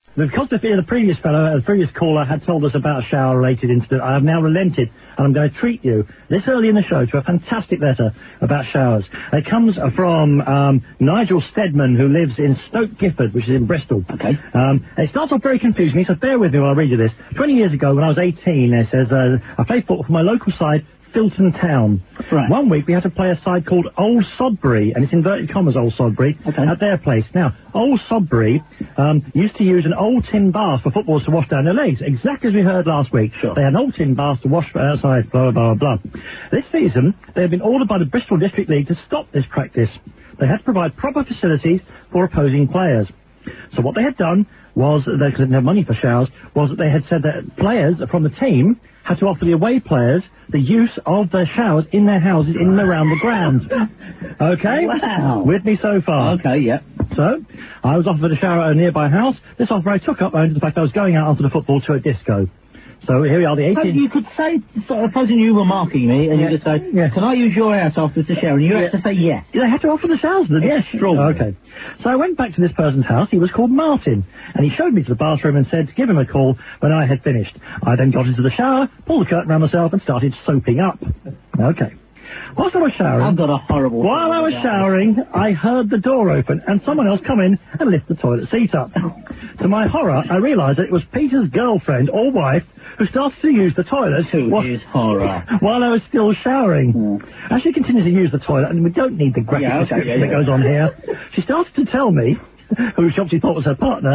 Because the previous caller had told us about a shower-related incident, I have now relented, and I'm going to treat you this early in the show to a fantastic letter about showers. It comes from Nigel Stedman, who lives in Stoke Gifford, which is in Bristol. Okay. It starts off very confusing, so bear with me while I read you this. 20 years ago, when I was 18, it says, I played football for my local side, Filton Town. Right. One week we had to play a side called Old Sodbury, and it's inverted commas Old Sodbury, at their place. Now, Old Sodbury used to use an old tin bath for footballers to wash down their legs, exactly as we heard last week. Sure. They had an old tin bath to wash outside, blah, blah, blah, blah. This season, they have been ordered by the Bristol District League to stop this practice. They had to provide proper facilities for opposing players. So what they had done was, they didn't have money for showers, was that they had said that players from the team had to offer the away players the use of their showers in their houses in and around the grounds. Okay? Wow. With me so far. Okay, yeah. So, I was offered a shower at a nearby house. This offer I took up owing to the fact I was going out after the football to a disco. So here we are, the 18th... So you could say, supposing you were marking me, and you could say, can I use your house after the shower? And you had to say yes. They had to offer the showers. Yes, extraordinary. Okay. So I went back to this person's house. He was called Martin, and he showed me to the bathroom and said to give him a call when I had finished. I then got into the shower, pulled the curtain around myself, and started soaping up. Okay. Whilst I was showering... I've got a horrible... While I was showering, I heard the door open, and someone else come in and lift the toilet seat up. To my horror, I realised that it was Peter's girlfriend or wife who started to use the toilet... To his horror. While I was still showering. As she continued to use the toilet, and we don't need the graphic description that goes on here, she started to tell me, who she obviously thought was her partner,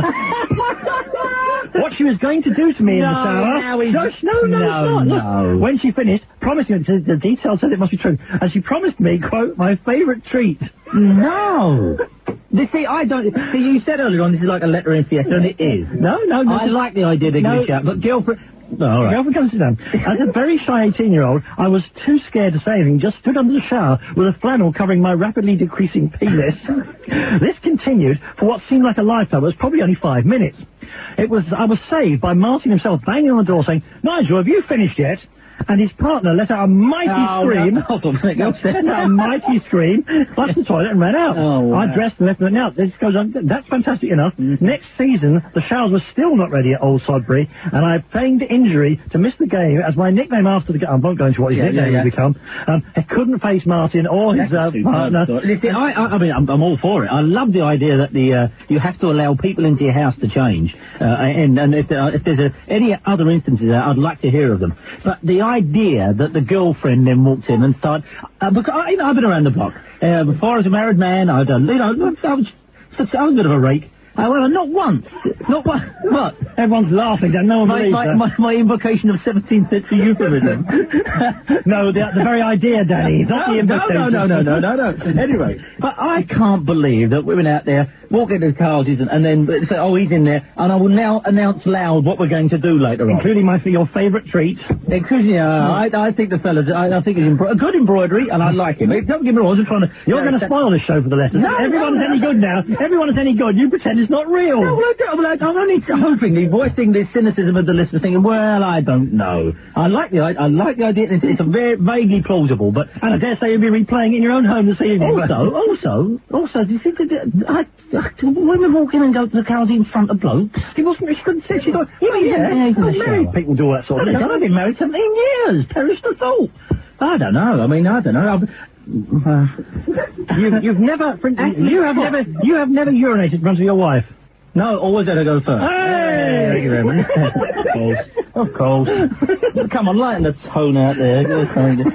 what she was going to do to me in the shower. No. When she finished, promising me, the details said it must be true, and she promised me, quote, my favourite treat. No. See, I don't... See, you said earlier on this is like a letter in Fiesta, and it is. No. I like the idea they give a shout, but girlfriend... No, all right. Girlfriend, come sit down. As a very shy 18-year-old, I was too scared to say anything, just stood under the shower with a flannel covering my rapidly decreasing penis. This continued for what seemed like a lifetime. It was probably only 5 minutes. I was saved by Martin himself banging on the door saying, Nigel, have you finished yet? And his partner let out a mighty scream. Let out a mighty scream, flushed the toilet and ran out. I dressed and left them. Now, this goes on. That's fantastic enough. Next season, the showers were still not ready at Old Sodbury, and I feigned injury to miss the game as my nickname after the game. I won't go into what his nickname would become. I couldn't face Martin or his partner. Listen, I mean, I'm all for it. I love the idea that you have to allow people into your house to change. And if there's any other instances, I'd like to hear of them. But the idea that the girlfriend then walked in and started... because I've been around the block. Before I was a married man, I was a bit of a rake. However, not once. Not once. What? Everyone's laughing. No one believes that. My invocation of 17th century euphemism. No, the very idea, Danny. Not the invocation. No. Anyway, but I can't believe that women out there walk into houses and then say, oh, he's in there, and I will now announce loud what we're going to do later on. Including your favourite treat. I think the fellas, I think he's a good embroidery, and I like him. Don't get me wrong, I'm trying to... You're going to spoil this show for the letters. Everyone's any good now. Everyone is any good. You pretend it's not real. No, I'm only hoping, voicing the cynicism of the listeners, thinking, well, I don't know. I like the idea. It's a very vaguely plausible, but... And I dare say you'll be replaying it in your own home this evening. Also, do you think that... women walk in and go to the cars in front of blokes? She couldn't say she thought... Married people do all that sort of thing. I've been married 17 years. Perish the thought. I don't know. You've never... You have never urinated in front of your wife. No, always let her go first. Hey! Thank you very much. Of course. Come on, lighten the tone out there.